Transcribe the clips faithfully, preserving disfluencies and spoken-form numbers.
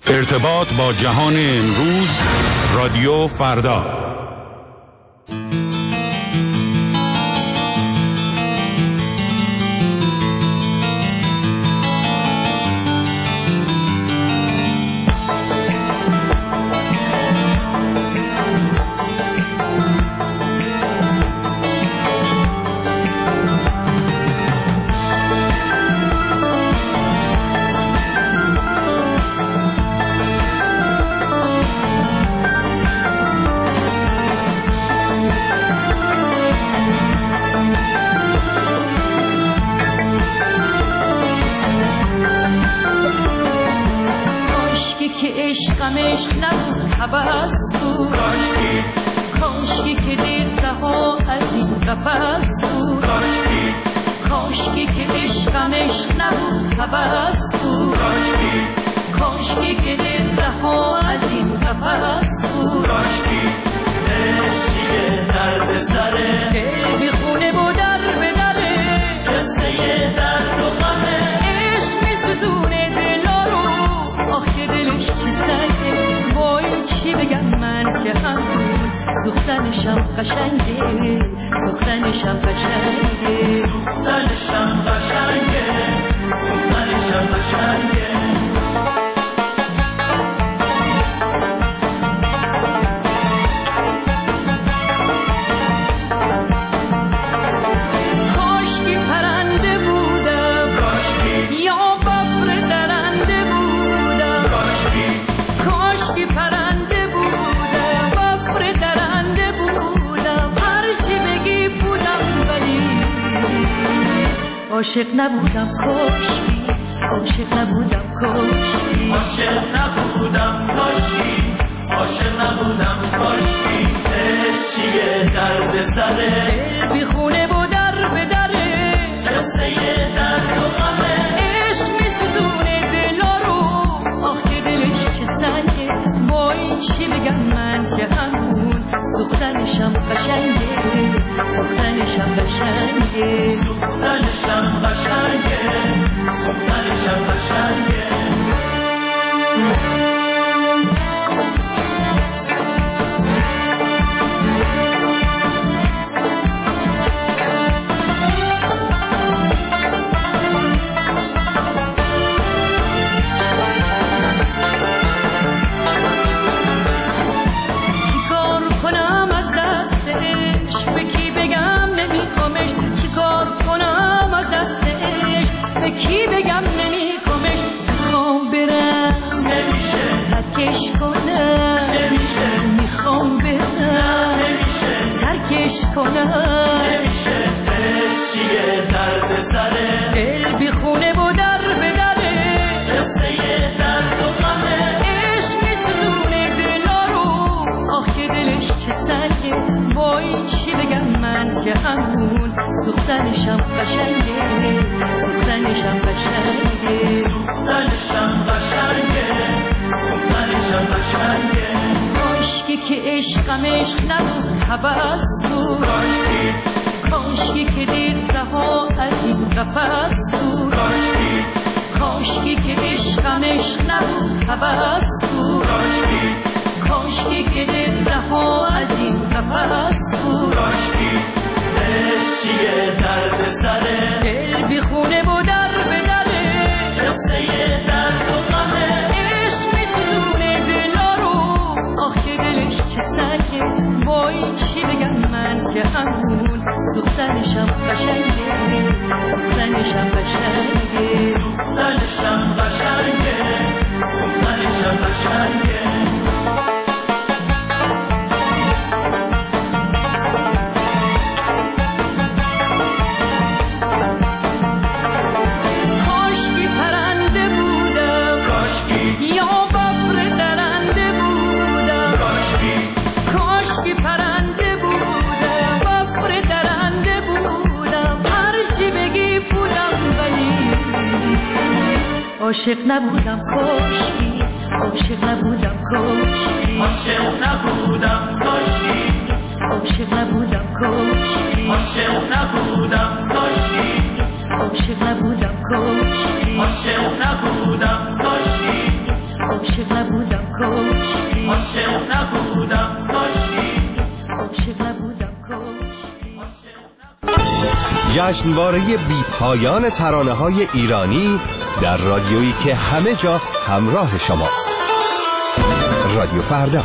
ارتباط با جهان امروز، رادیو فردا. عشقمش نبود هوس بود، کاشکی کاشکی که دل رها از این قفس بود، کاشکی کاشکی که عشقمش نبود هوس بود، کاشکی کاشکی که دل رها از این قفس بود، کاشکی عشقی درد سره دل بی خونه بود در به دره، قصه درد و غمه عشق می‌سوزونه دلا رو، آخه دلش چی سنگه، وای چی بگم من که همون سوختنشم قشنگه، سوختنشم قشنگه، سوختنشم قشنگه، سوختنشم قشنگه. کاشکی پرنده بودم، کاشکی یا ببر درنده بودم، کاشکی کاشکی پرنده بودم، ببر درنده بودم، هرچی بگی بودم ولی عاشق نبودم، کاشکی عاشق نبودم، کاشکی عاشق نبودم، کاشکی عاشق نبودم، کاشکی عشق چیه درد سره دل بی خونه بود در به دره، قصه درد و غمه عشق می‌سوزونه دلا رو، آخه دلش چه سنگه، وای چی بگم من که همون سوختنشم قشنگه، سوختنشم قشنگه، سوختنشم قشنگه، سوختنشم قشنگه. کی بگم نمیخوامش، میخوام برم نمیشه، ترکش کنم نمیشه، میخوام برم نمیشه، ترکش کنم نمیشه، عشق چیه درد سره دل بی خونه بود در به دره، قصه درد و غمه عشق می‌سوزونه دلا رو، آخه دلش چه سنگه، وای چی بگم من که همون سوختنشم قشنگه، سوختنشم قشنگه، سوختنشم قشنگه، سوختنشم قشنگه. کاشکی که عشقمش نبود هوس بود، کاشکی کاشکی که دل رها از این قفس بود، کاشکی کاشکی که عشقمش نبود هوس بود، کاشکی کاشکی که دل رها از این قفس بود، کاشکی عشق چیه درد سره دل بی خونه بود در به دره، قصه درد و غمه عشق می‌سوزونه دلا رو، آخه دلش چه سنگه، وای چی بگم من که همون سوختنشم قشنگه، سوختنشم قشنگه، سوختنشم قشنگه، سوختنشم قشنگه. عاشق نبودم، کاشکی عاشق نبودم، کاشکی عاشق نبودم، کاشکی عاشق نبودم، کاشکی عاشق نبودم، کاشکی عاشق نبودم، کاشکی عاشق نبودم، کاشکی عاشق نبودم کاشکی عاشق نبودم کاشکی عاشق نبودم کاشکی. جشنواره بی پایان ترانه‌های ایرانی در رادیویی که همه جا همراه شماست. رادیو فردا.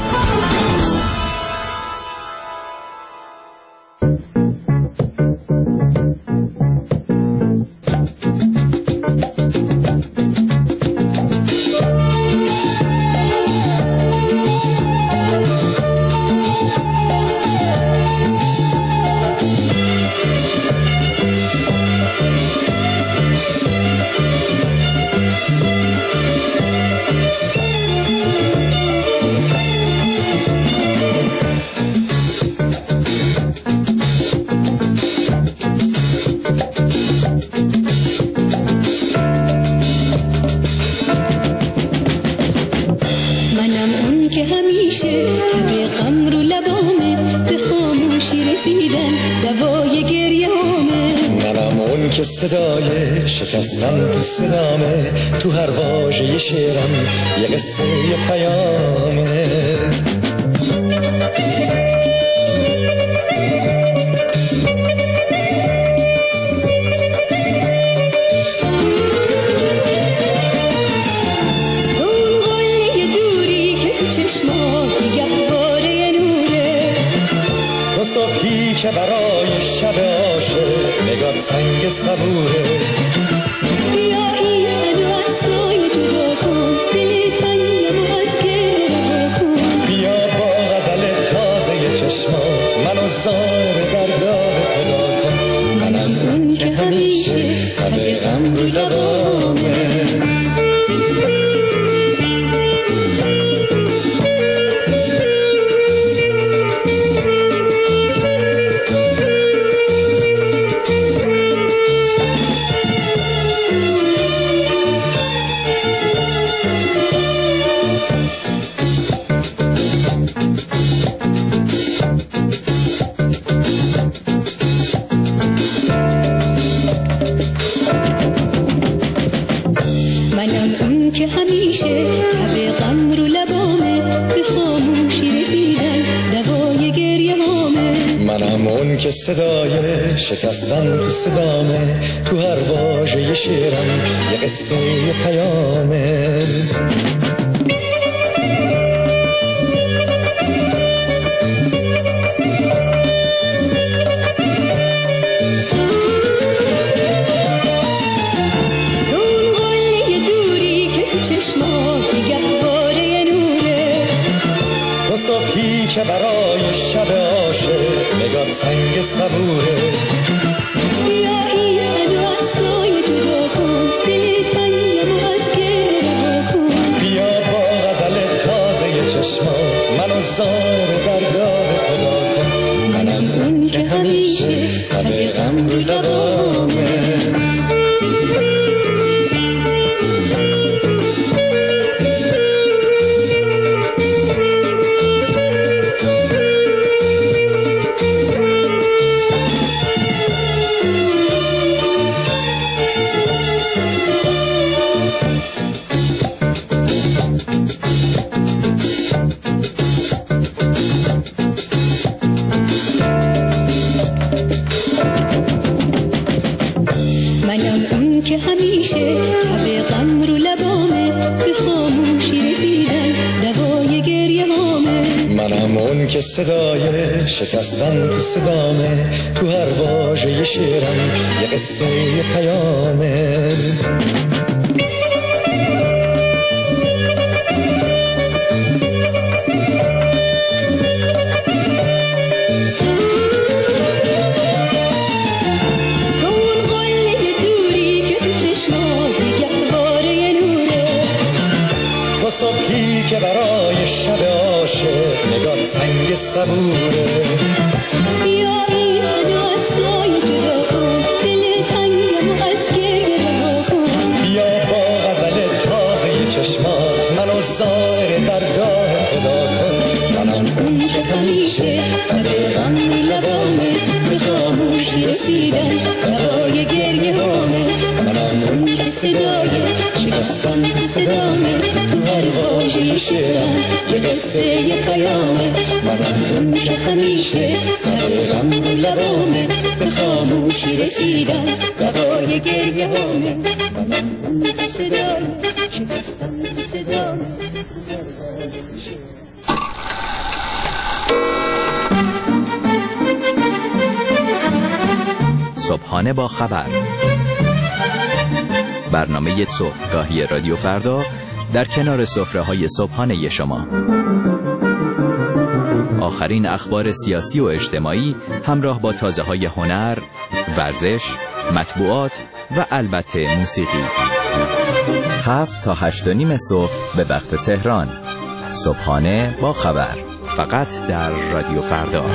صدای شکستن تو صدامه، تو هر واژه شعرم یه قصه یه پیامه. اون قله دوری که تو چشمات گهواره نوره، تو صبحی که برای شب عاشق نگاه سنگ صبوره. بیا این صد و عصای جدا کن، دل تنگم و از گل رها کن. بیا با غزل تازه چشمات منو زار درگاه خدا کن. منم اون که همیشه همه غم رو لبامه. که صدای شکستن تو صدامه، تو هر واژه شعرم یه قصه یه پیامه. تو اون قله دوری که تو چشمات گهواره نوره، تو صبحی که برای شب عاشق نگاه سنگ صبوره. بیا این صد و عصای جدا کن، دل تنگم و از گل رها کن. بیا با غزل تازه چشمات منو زار درگاه خدا کن. منم اون که همیشه همه غم رو لبامه. که همیشه تب غم رو لبامه، به خاموشی رسیدن دوای گریه هامه. منم اون که صدای شکستن تو صدامه، تو هر واژه شعرم یه قصه یه پیامه. صبحی که برای شب عاشق نگاه سنگ صبوره. بیا این صد و عصای جدا کن، دل تنگم و از گل رها کن. بیا با غزل تازه چشمات منو زار درگاه خدا کن. منم اون که همیشه همه غم لبامه، به خاموشی رسیدن دوای گریه هامه. منم اون که صدای شکستن صدامه، تو هر واژه شعرم یه قصه پیامه، منم اون که همیشه غم رو لبامه، به خاموشی رسیدم دوای گریه هامه، منم اون صدای شکستم صدامه. صبحانه با خبر، برنامه صبحگاهی رادیو فردا در کنار سفره‌های صبحانه شما. آخرین اخبار سیاسی و اجتماعی همراه با تازه‌های هنر، ورزش، مطبوعات و البته موسیقی. هفت تا هشت و نیم صبح به وقت تهران. صبحانه با خبر، فقط در رادیو فردا.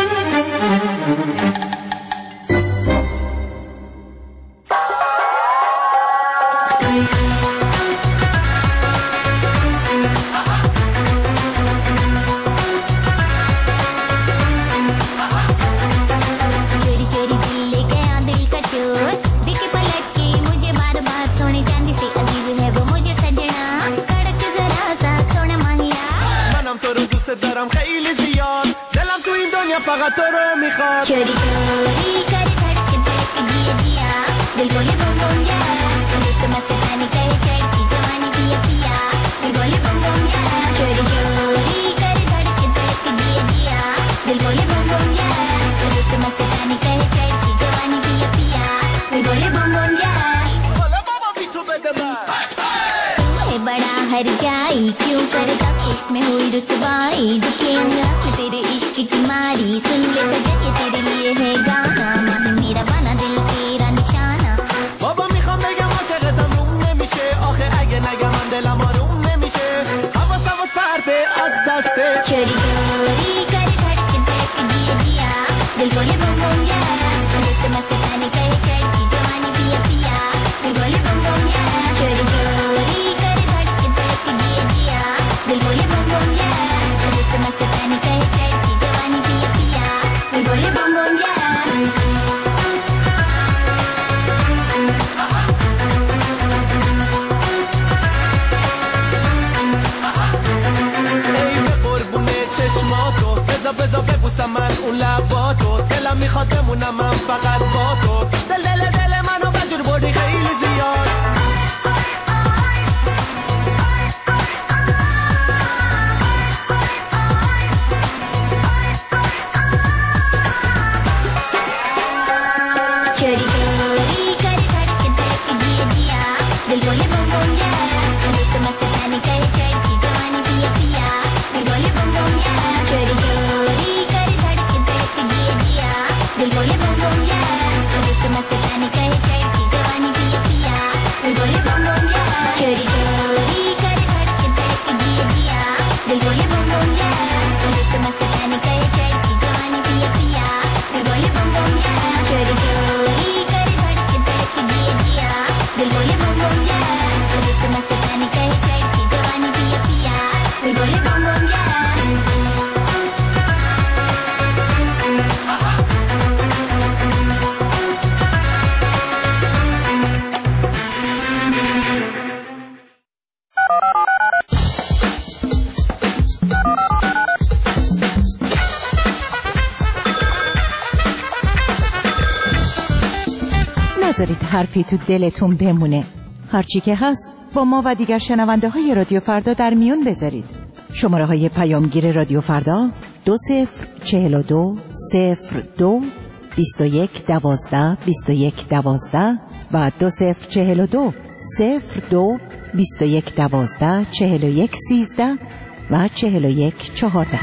دارم خیلی زیاد، دلم تو این دنیا فقط تو رو میخواد. چوری چوری کاری धड़के धड़के जिया जिया दिल बोले बम बम या रुत मस्तानी कहे चढ़ती जवानी पिया पिया दिल बोले बम बम या चोरी चोरी करी धड़के धड़के जिया जिया दिल बोले बम बम या रुत मस्तानी कहे चढ़ती जवानी पिया पिया दिल बोले बम बम या बोले बाबा भी तो बेदे है बड़ा हर जाई क्यों करता इश्क में हुई रुसवाई दुखे अंगाख तेरे इश्क की मारी सुन ले सजन ये तेरे लिए है गाना माही मेरा बना दिल तेरा निशाना بابا میخوام بگم عاشقتم روم نمیشه آخه اگه نگم من دلم آروم نمیشه حواس حواس پرده از دسته چوری چوری کری धड़के धड़के जिया जिया दिल बोले बम बम या रुत मस्तानी कहे चढ़ती जवानी पिया पिया दिल बोले बम बम या चोरी चोरी करी धड़के धड़के जिया जिया दिल बोले बम बम या रुत मस्तानी कहे चढ़ती जवानी पिया पिया दिल बोले बम बम या چشماتو بزا بزا ببوسم من اون لباتو دلم میخواد بمونم من فقط با تو دل دل دل منو بجور بردی خیلی زیاد चोरी चोरी करी धड़के धड़के जिया जिया दिल बोले बम बम या रुत मस्तानी कहे चढ़ती जवानी पिया पिया दिल बोले बम बम या चोरी चोरी करी धड़के धड़के जिया जिया दिल बोले बम बम या रुत मस्तानी कहे चढ़ती जवानी पिया पिया दिल बोले बम बम या चोरी चोरी करी धड़के धड़के जिया जिया दिल बोले बम बम या रुत मस्तानी कहे चढ़ती जवानी पिया पिया दिल बोले बम बम या चोरी चोरी करी धड़के धड़के जिया जिया दिल बोले बम बम या रुत मस्तानी कहे चढ़ती जवानी पिया पिया दिल बोले बम बम या نذارید حرفی تو دلتون بمونه. هرچی که هست با ما و دیگر شنونده های رادیو فردا در میون بذارید. شماره های پیامگیر رادیو فردا دو صفر چهل و دو صفر دو بیست و یک دوازده بیست و یک دوازده و دو صفر چهل و دو صفر دو بیست و یک دوازده چهل و یک سیزده و چهل و یک چهارده.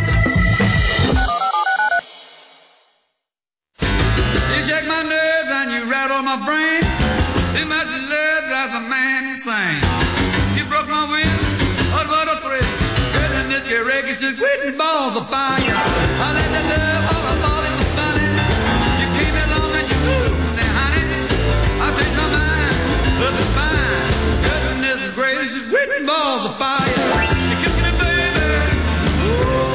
You shake my nerves and you rattle my brain. Too much love drives a man insane. You broke my will, what what a thrill. Goodness, your records just quitting balls of fire. I let the love all I thought it was funny. You came along and you moved me, honey. I changed my mind, love is fine. Goodness gracious, quitting balls of fire. You kiss me, baby. Ooh,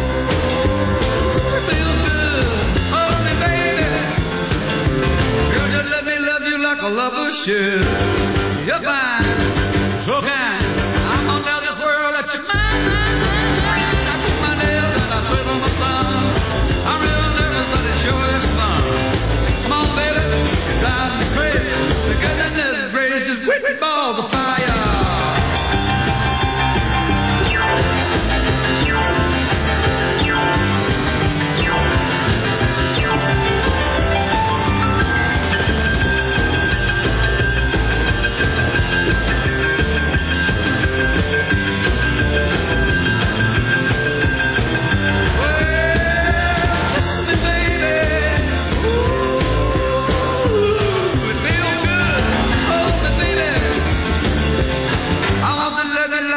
it feels good. Hold me, baby. Girl, just let me love you like a lover should. You're fine, so kind. I'm gonna love this world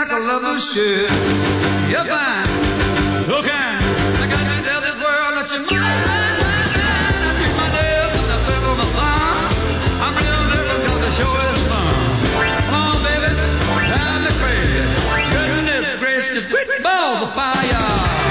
like a lover should. You're fine, so kind. I got to tell this world that you're mine, mine, mine, mine. I kick my nails and I flip on my thumb. I'm real nervous 'cause the show is fun. Come on, baby, drive me crazy. Goodness gracious, quit balls of fire.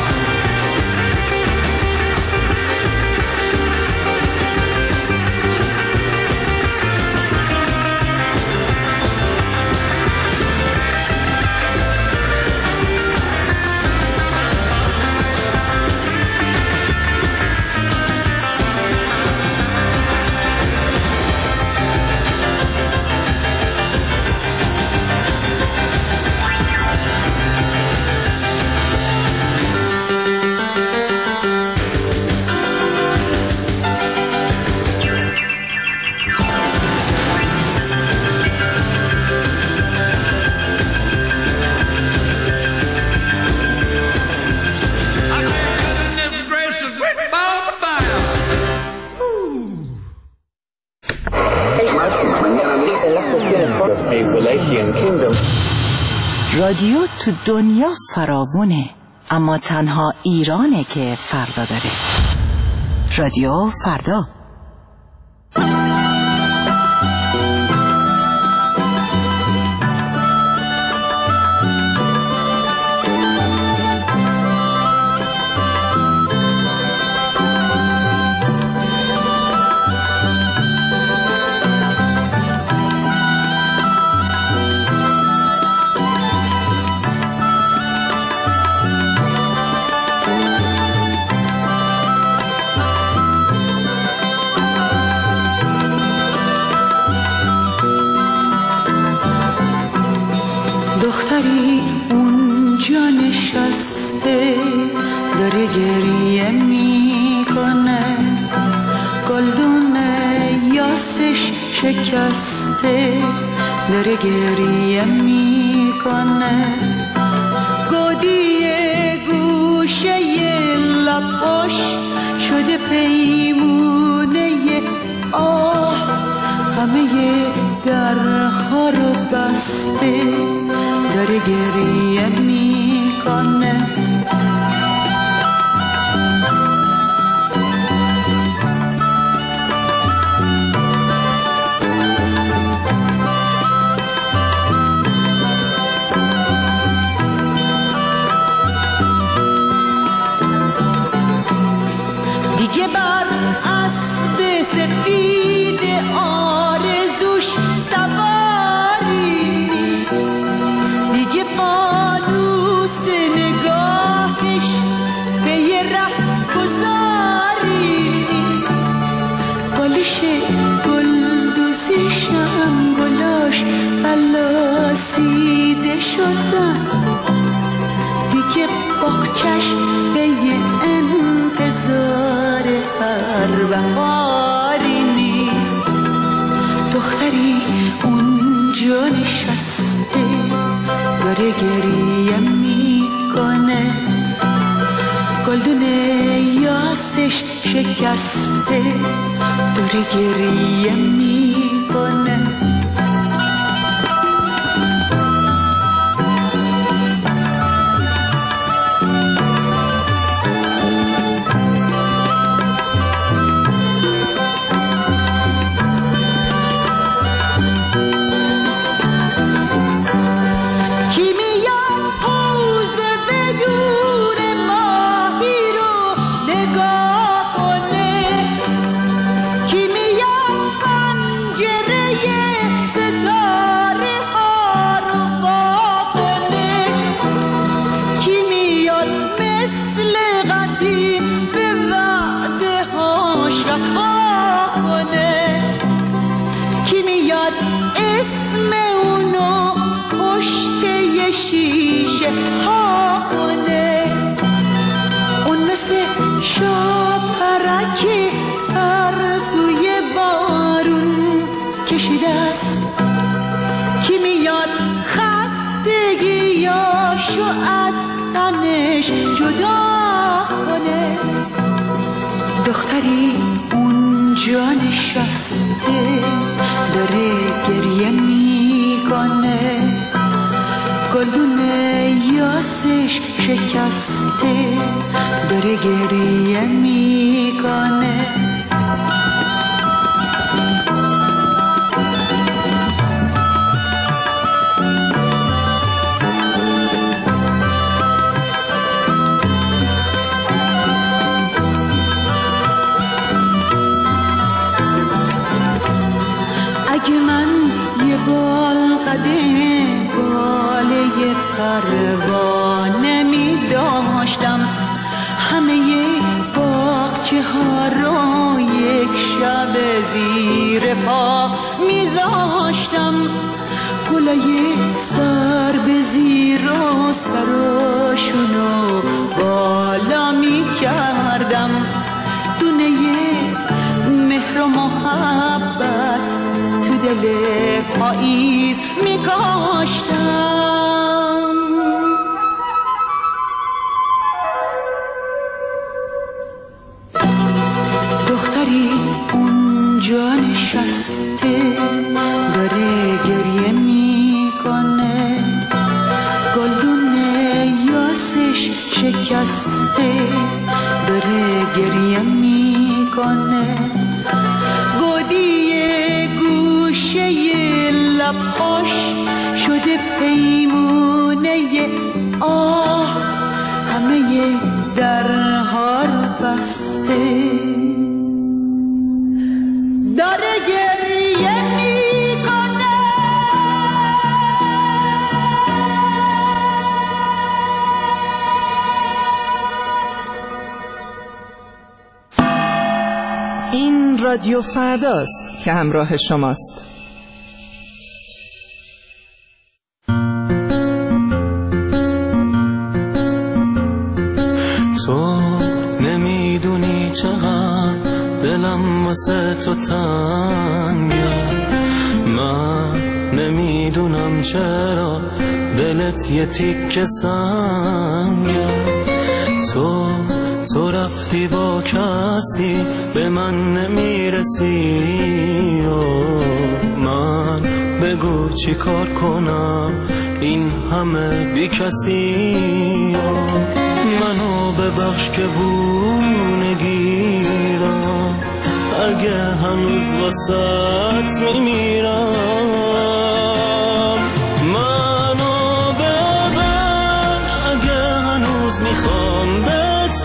رادیو تو دنیا فراوونه، اما تنها ایرانه که فردا داره. رادیو فردا. دختری اونجا نشسته داره گریه میکنه، گلدون یاسش شکسته داره گریه میکنه، گودی گوشه لباش شده پیمونه آه، همه درها رو بسته داره گریه میکنه. دیگه بر اسب سفید آرزوش سواری نیست، دیگه فانوس نگاهش به یه ره گذاری نیست، بالش گلدوزیشم گلاش فلاسیده شدن، دیگه باغچش به یه انتظار هر بهاری نیست. دختری اونجا نشسته داره گریه میکنه، گلدون یاسش شکسته داره گریه میکنه. دختری اونجا نشسته داره گریه میکنه، گلدون یاسش شکسته داره گریه میکنه. اگه من یه بال قدم باله پروانه می داشتم، همه باغچه ها رو یک شب زیر پا می زاشتم، گلای سر به زیر و سراشونو بالا می کردم، دونه مهر و محبت تو دل پاییز می کاشتم. دختری اونجا نشسته داره گریه میکنه، گلدون یاسش شکسته داره گریه میکنه، گودی گوشه لباش شده پیمونه آه، همه درها رو بسته داره گریه میکنه. این رادیو فرداست که همراه شماست. تو نمیدونی چقدر دلم واسه تو تنگه، من نمیدونم چرا دلت یه تیکه سنگه. تو تو رفتی با کسی به من نمیرسی، من بگو چی کار کنم این همه بی کسی. منو ببخش که بونگیرم، اگه هنوز واسط میمیرم. منو ببخش اگه هنوز میخوام بهت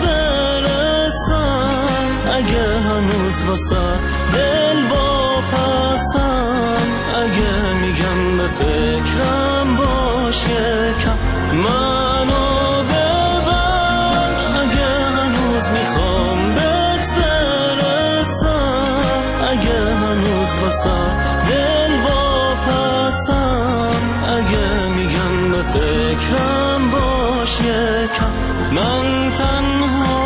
برسم، اگه هنوز واسط دل واپسم، اگه میگم به فکرم باش یکم. منو دل واپسم، اگه میگم به فکرم باش یکم. من تنها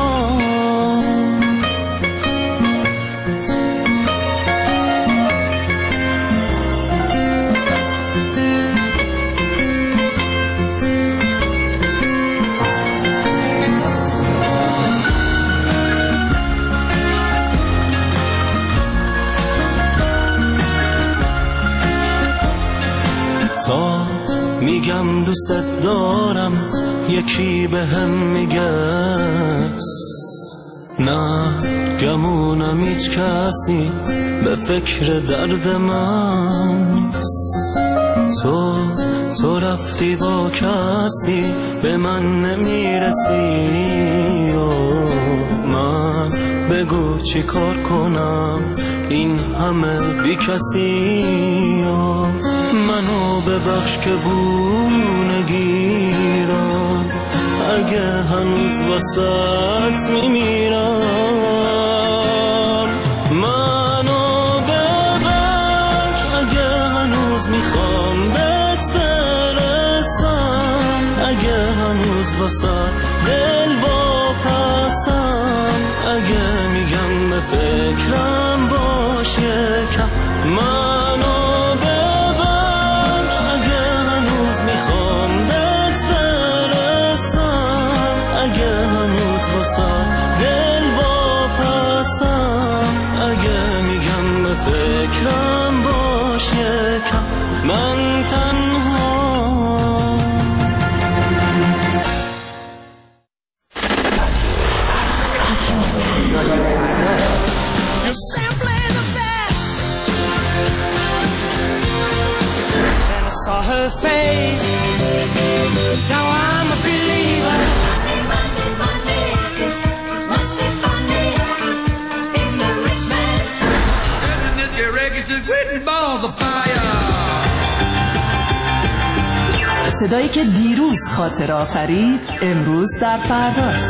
تا میگم دوستت دارم یکی به هم میگه نه، گمونم هیچ کسی به فکر درد من. تو تو رفتی با کسی به من نمیرسی، من بگو چی کار کنم این همه بی کسی. منو ببخش که بونگیرم، اگه هنوز واسط میمیرم. منو ببخش اگه هنوز میخوام بهت برسم، اگه هنوز واسط دل واپسم، اگه میگم به فکرم باش یکم. منو ببخش اگه هنوز میخوام بهت برسم، اگه هنوز واسه دل واپسم، اگه میگم به فکرم باش یکم. من تنها صدایی که دیروز خاطر آفرید امروز در فرداست.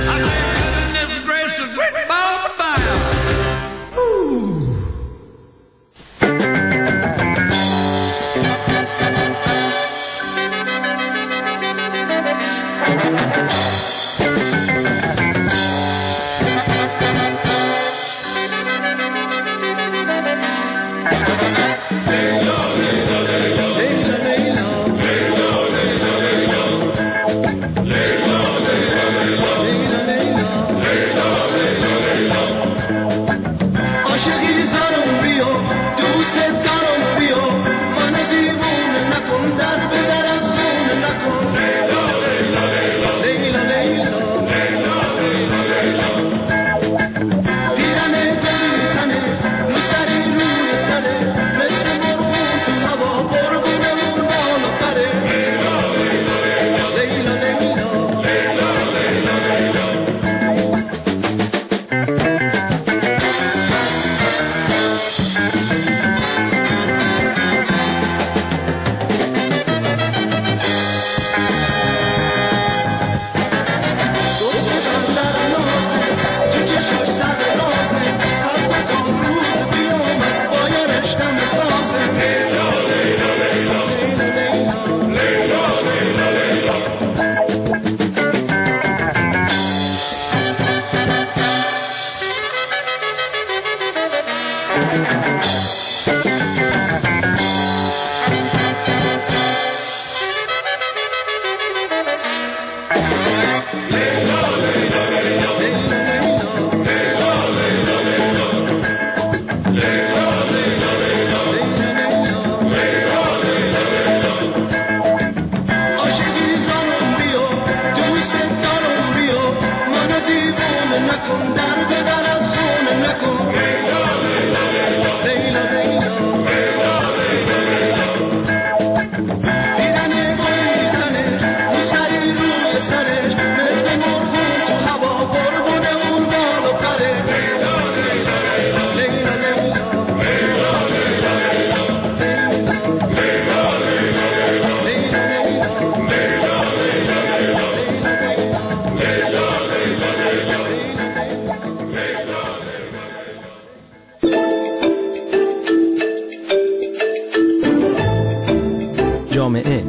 جامعه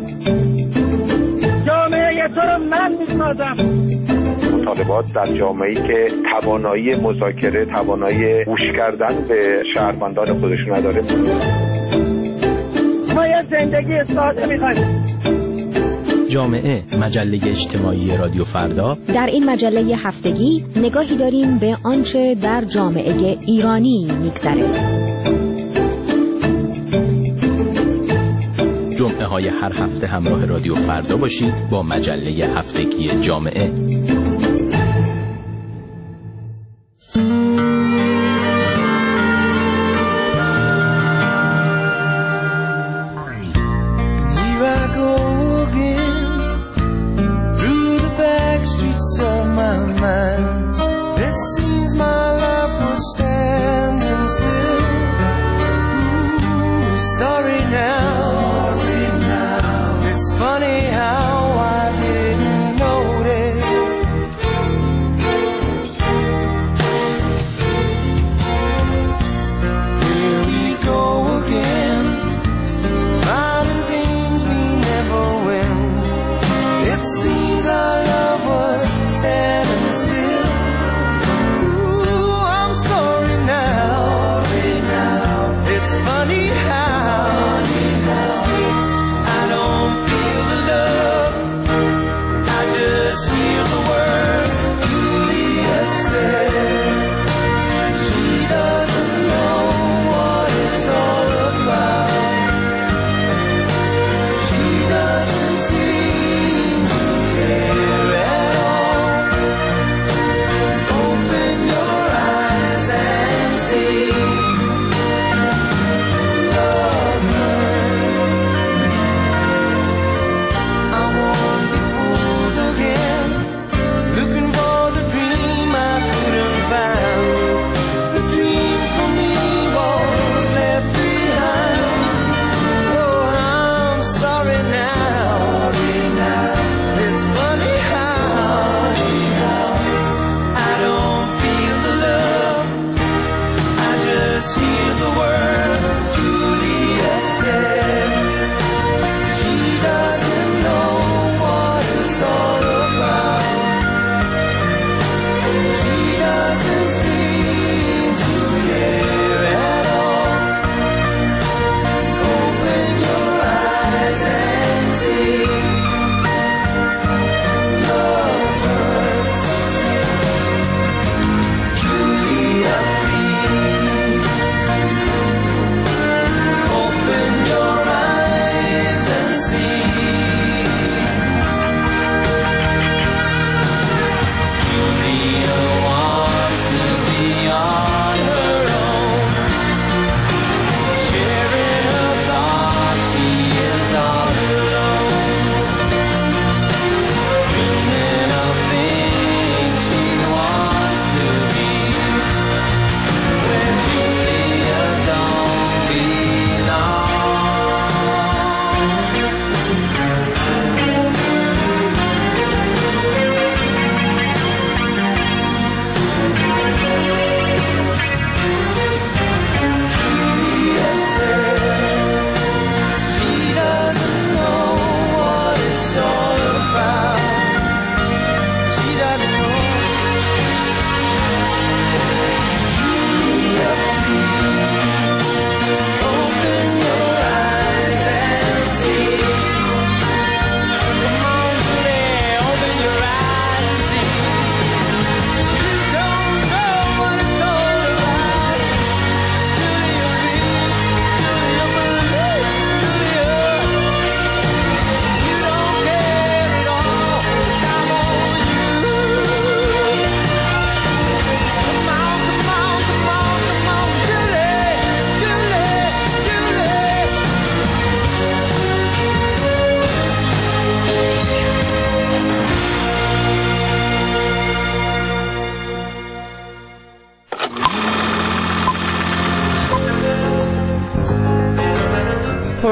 جامعه تو رو من میسازم. مطالبات در جامعه‌ای که توانایی مذاکره، توانایی گوش کردن به شهروندان خودش نداره. ما یه زندگی ساده می‌خوایم. جامعه، مجله اجتماعی رادیو فردا. در این مجله هفتگی نگاهی داریم به آنچه در جامعه ایرانی می‌گذره. جمعه های هر هفته همراه رادیو فردا باشید با مجله هفتگی جامعه.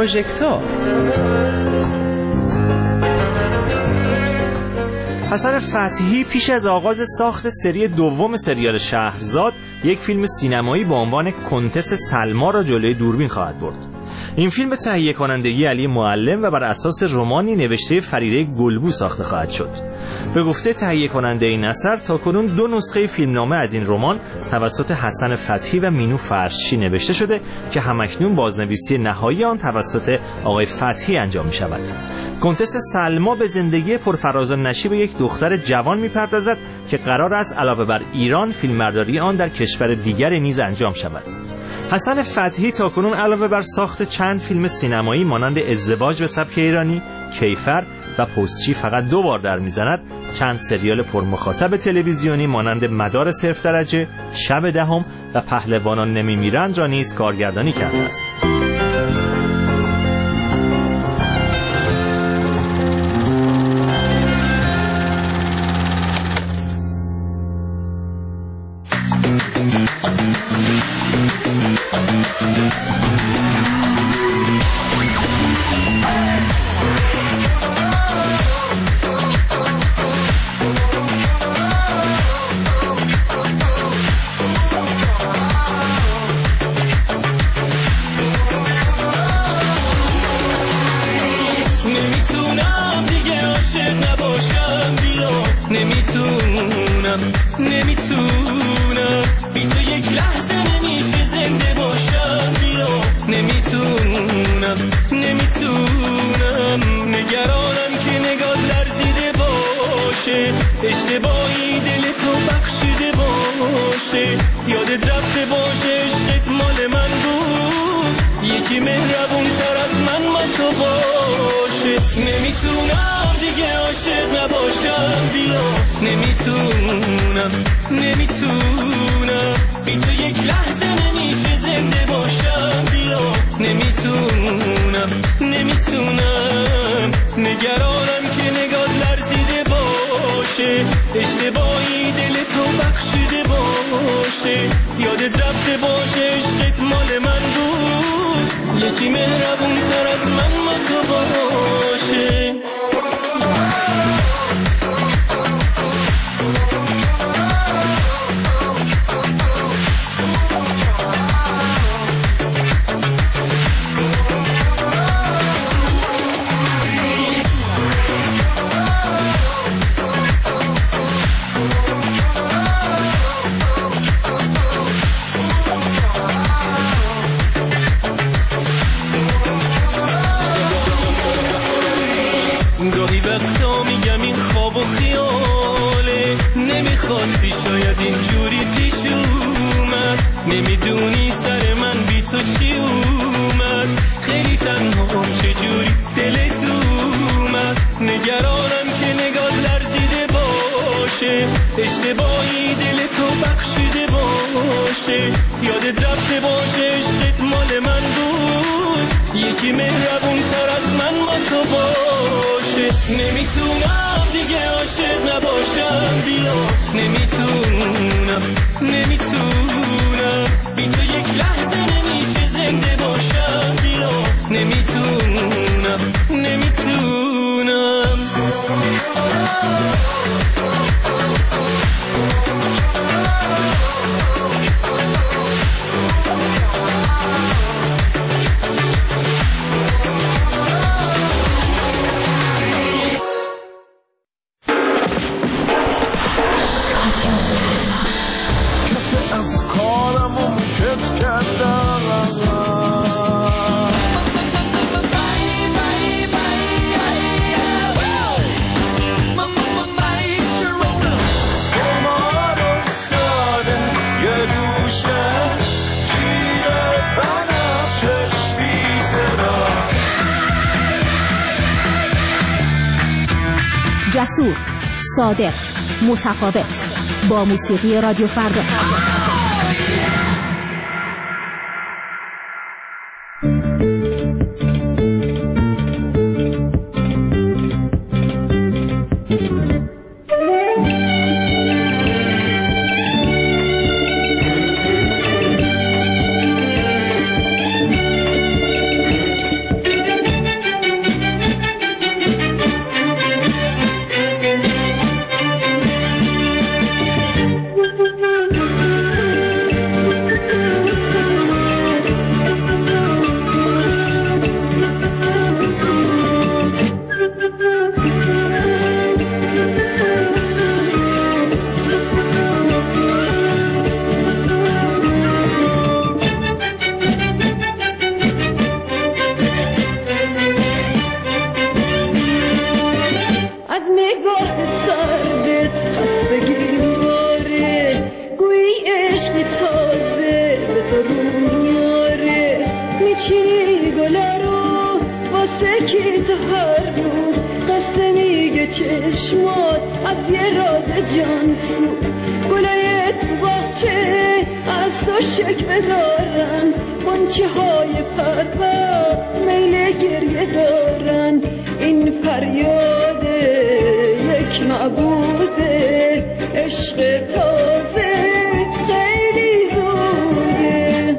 پروژکتور. حسن فتحی پیش از آغاز ساخت سری دوم سریال شهرزاد یک فیلم سینمایی با عنوان کنتس سلما را جلوی دوربین خواهد برد. این فیلم به تهیه کنندگی علی معلم و بر اساس رمانی نوشته فریده گلبو ساخته خواهد شد. به گفته تهیه کننده این اثر تاکنون دو نسخه فیلمنامه از این رمان توسط حسن فتحی و مینو فرشی نوشته شده که همکنون بازنویسی نهایی آن توسط آقای فتحی انجام می شود. کنتس سلما به زندگی پرفراز و نشیب یک دختر جوان می‌پردازد که قرار است علاوه بر ایران فیلمبرداری آن در کشور دیگری نیز انجام شود. حسن فتحی تاکنون علاوه بر ساخت چند فیلم سینمایی مانند ازدواج به سبک ایرانی، کیفر و پستچی فقط دو بار در میزند، چند سریال پرمخاطب تلویزیونی مانند مدار صفر درجه، شب دهم و پهلوانان نمیمیرند را نیز کارگردانی کرده است. نمیتونم بی تو یک لحظه نمیشه زنده باشم، بیا نمیتونم نمیتونم نگرانم که نگاه لرزیده باشه، اشتباهی دل تو بخشیده باشه، یادت رفته باشه عشقت مال من بود، یکی مهربون تر از من ما تو باشه. نمیتونم دیگه عاشق نباشم، بیا نمیتونم نمیتونم بی تو یک لحظه نمیشه زنده باشم، بیا نمیتونم نمیتونم نگرانم که نگاه لرزیده باشه، اشتباهی دل تو بخشیده باشه، یادت رفته باشه عشقت مال من بود، یکی مهربون تر از من ما تو باشه. گاهی وقتا میگم این خواب و خیاله، نمیخواستی شاید اینجوری پیش اومد، نمیدونی سر من بی تو چی اومد، خیلی تنها چجوری دلت اومد، نگرانم که نگاه لرزیده باشه، اشتباهی دل تو بخشیده باشه، یادت رفته باشه عشقت مال من بود، یکی مهربون تر از من ما تو باشه. نمیتونم دیگه عاشق نباشم، بیا نمیتونم نمیتونم بی تو یک لحظه نمیشه زنده باشم، بیا نمیتونم نمیتونم جسور، صادق، متفاوت با موسیقی رادیو فردا. از نگاه سردت خستگی میاره گویی عشقی تازه به تو رو میاره میچینی گلا رو واسه کی تو هر روز قصه میگه چشمات از یه راز جانسو گلای تو باغچه از تو شکوه دارن غنچه های پرپر میل گریه دارن این فریاد یک معبوده عشق تازه خیلی زوده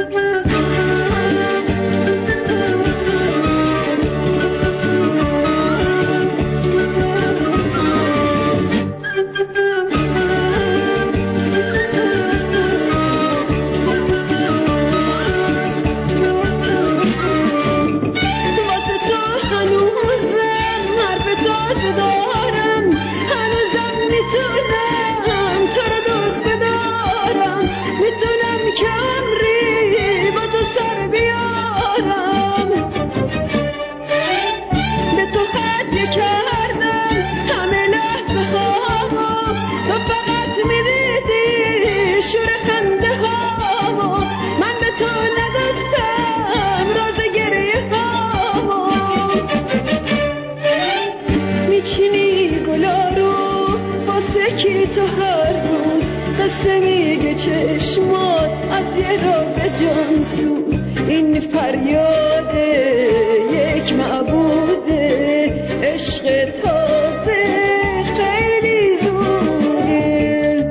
چشمات از یه راه جانسو این فریاد یک معبوده عشق تازه خیلی زوده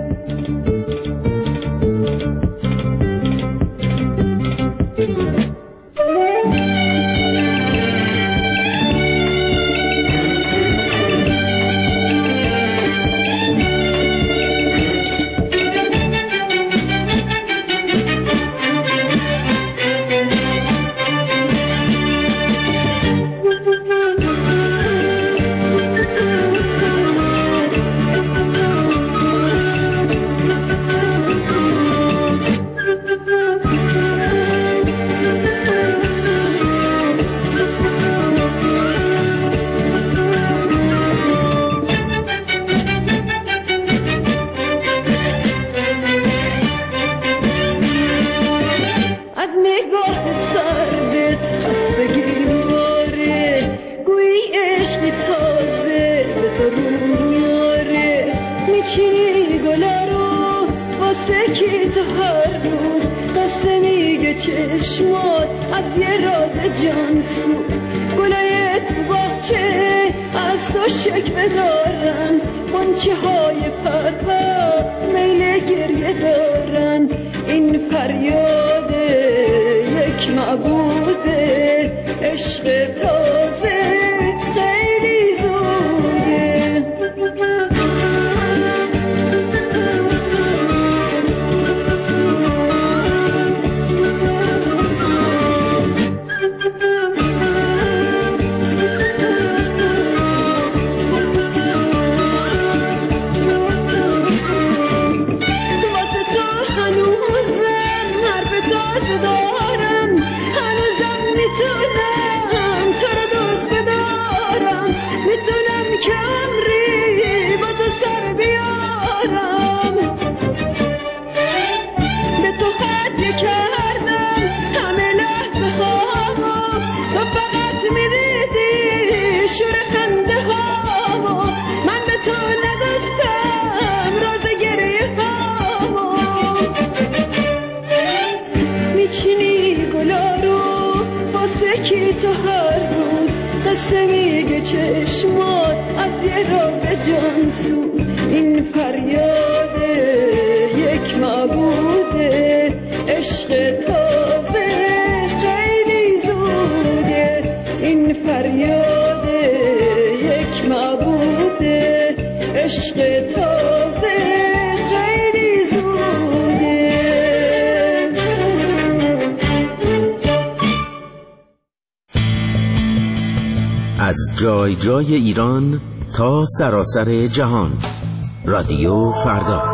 چشمات از یه راز جانسو گلای تو باغچه از تو شکوه دارن غنچه های پرپر میل گریه دارن این فریاد یک معبوده عشق تازه خیلی زوده چشمات از یه راه جانسو این فریاد یک معبوده عشق تازه خیلی زوده این فریاد یک معبوده عشق تازه خیلی زوده از جای جای ایران تا سراسر جهان رادیو فردا.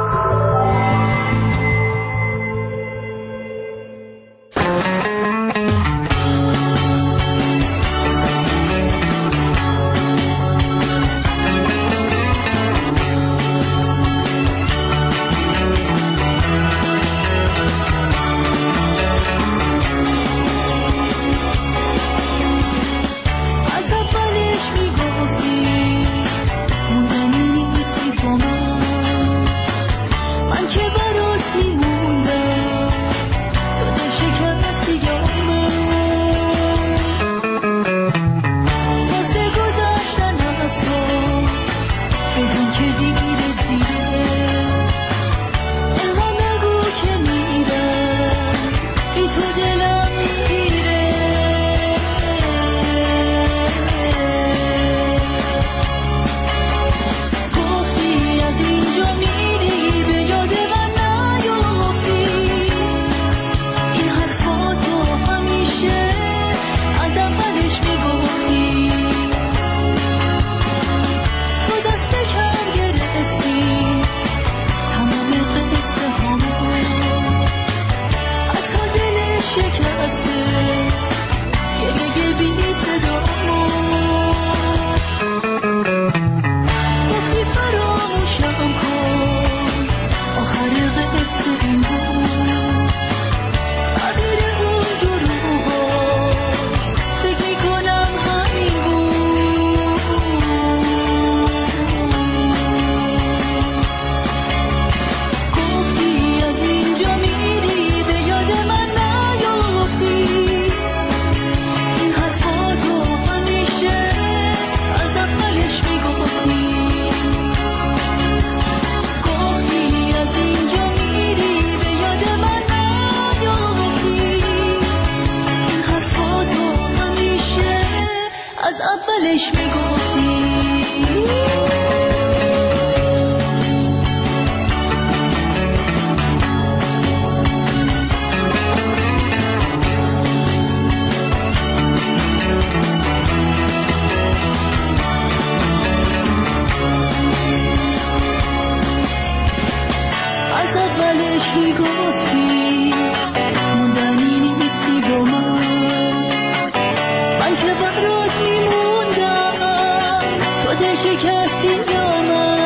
میگفتی موندنی نیستی با من، من که برات میموندم تو ده شکستی یا من.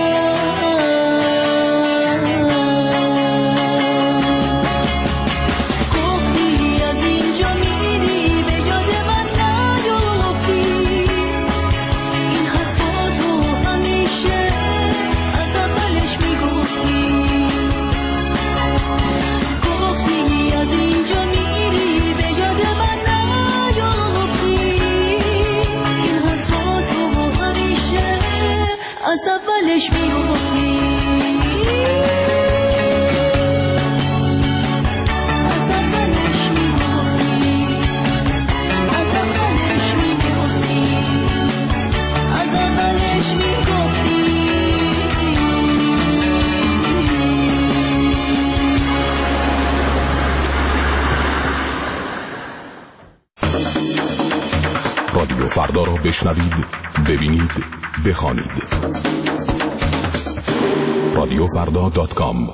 گفتی از اینجا میری به یاد من نیافتی، این حرفا تو همیشه از اولش میگفتی. گفتی از اینجا میری به یاد من نیافتی، این حرفا تو همیشه از اولش میگفتی. رادیو فردا را بشنوید، ببینید، بخوانید. رادیو فردا دات کام.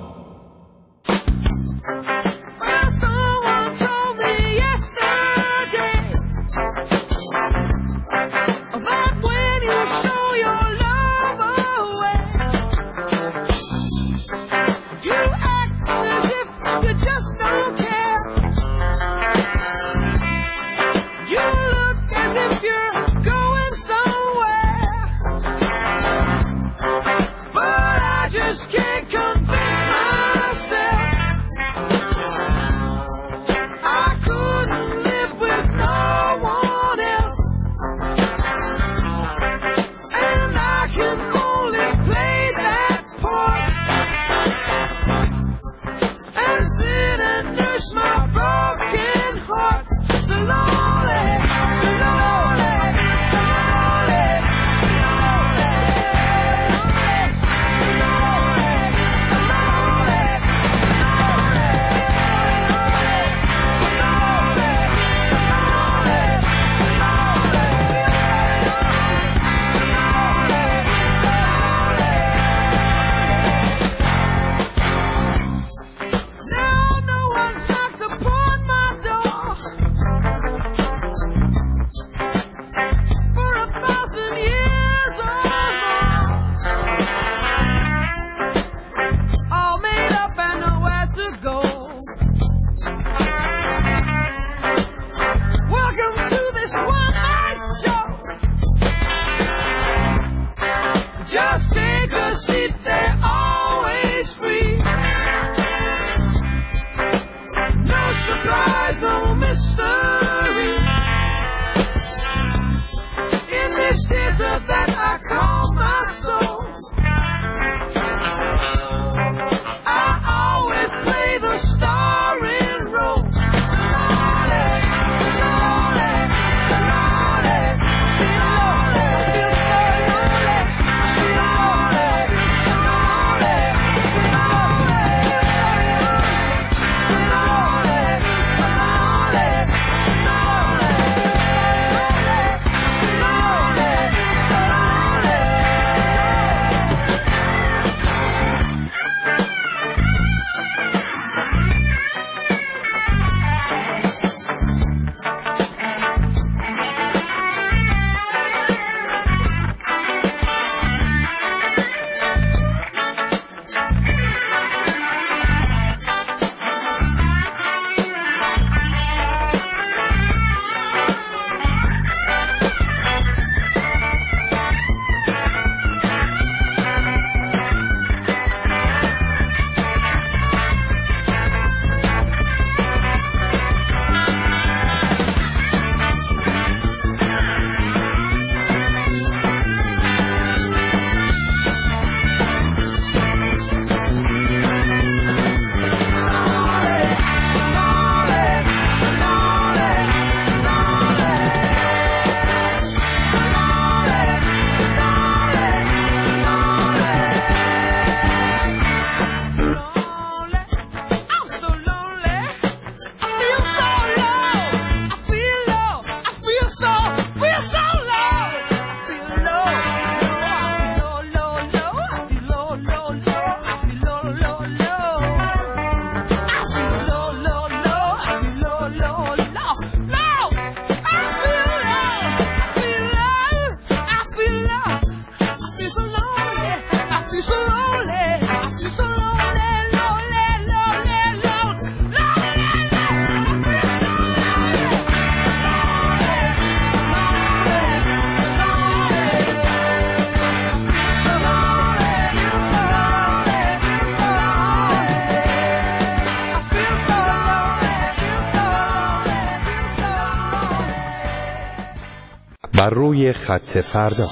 بر روی خط فردا.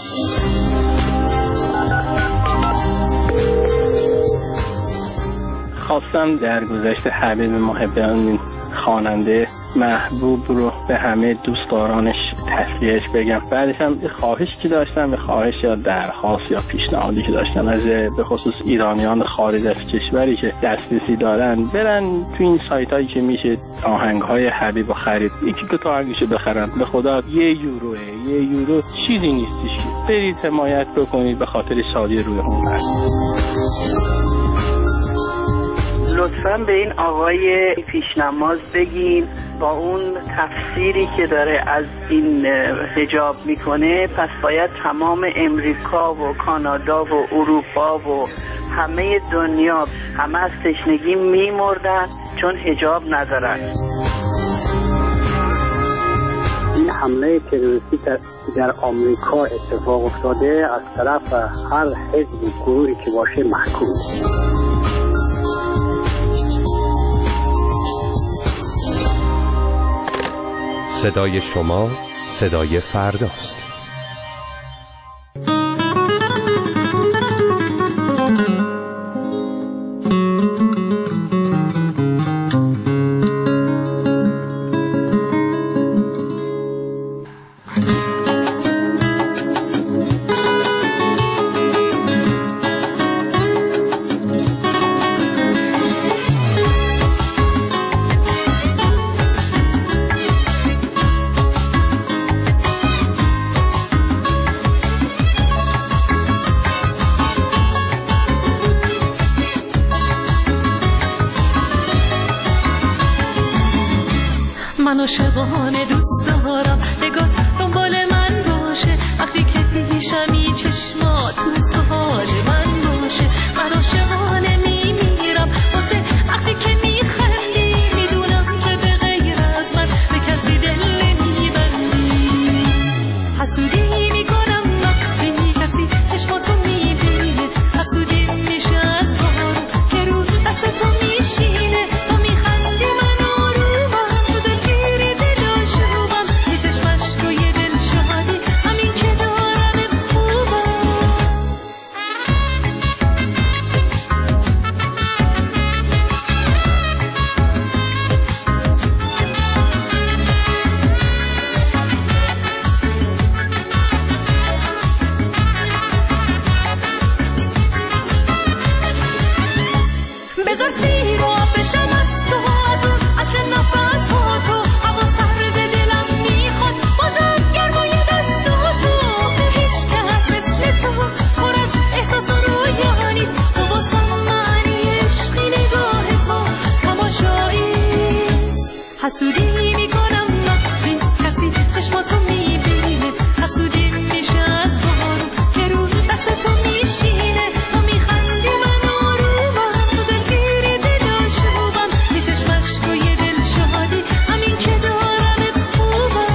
خواستم در گذشته حبیب محبیان خواننده محبوب رو به همه دوستدارانش تسلیهش بگم. بعدش هم خواهش که داشتم، خواهش یا درخواست یا پیشنهادی که داشتم از به خصوص ایرانیان خارج از کشوری که دسترسی دارن برن تو این سایت هایی که میشه آهنگ های حبیب رو خرید، یکی که تا آهنگشو بخرن. به خدا یه یوروه، یه یورو چیزی نیستش. برید حمایت بکنید به خاطر شادی روح هنر. لطفاً به این آقای پیشنماز بگین با اون تفسیری که داره از این حجاب میکنه پس باید تمام امریکا و کانادا و اروپا و همه دنیا همه از تشنگی میمردن چون حجاب ندارن. این حمله تروریستی در آمریکا اتفاق افتاده از طرف هر حزب و گروهی که باشه محکوم. صدای شما صدای فرداست. من عاشقانه دوست دارم نگات دنبال من باشه وقتی که پیشمی چشمات تو سوال من باشه. من عاشقانه میمیرم واسه وقتی که میخندی میدونم که به غیر از من به کسی دل نمیبندی. حسودی میکنم وقتی کسی چشماتو میبینه، حسودی میشه از بارون که رو دست تو میشینه. تو میخندی من آرومم تو دلگیری دلاشوبم یه چشمش تو یه دل شادی همین که دارمت خوبم. بذار سیر و آب بشم از تو از اون اصل نفس ها تو هوا سرد دلم میخواد بازم گرمای دستو تو. هیچ کس مثل تو پر از احساس و رویا نیست. تو واسم معنی عشقی نگاه تو تماشاییست. حسودی میکنم وقتی کسی چشماتو میبینه، حسودی میشه از بارون که رو دست تو میشینه. تو میخندی من آرومم تو دلگیری دلاشوبم یه چشمش تو یه دل شادی همین که دارمت خوبم.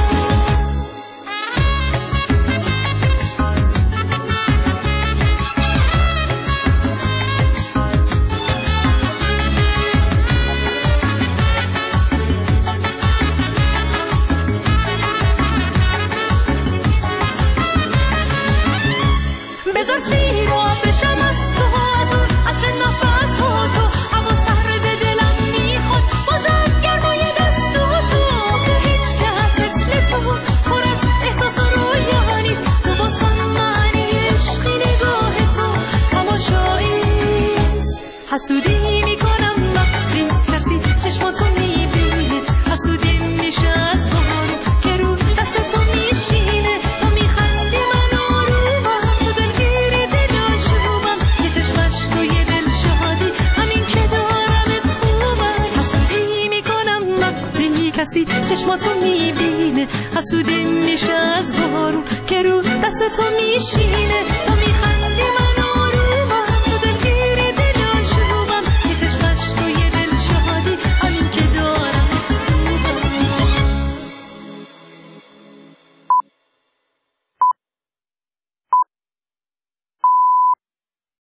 بذار سیر و آب بشم از تو از اون اصل نفس ها تو هوا سرد دلم میخواد بازم گرمای دستو تو. هیچ کس مثل تو پر از احساس و رویا نیست. تو واسم معنی عشقی نگاه تو تماشاییست. حسودی میکنم وقتی کسی چشماتو میبینه، حسودی میشه از بارون که رو دست تو میشینه. تو میخندی من آرومم تو دلگیری دلاشوبم یه چشمش تو یه دل شادی همین که دارمت خوبم. حسودی میکنم وقتی کسی چشماتو میبینه، حسودی میشه از بارون که رو دست تو میشینه. تو میخندی من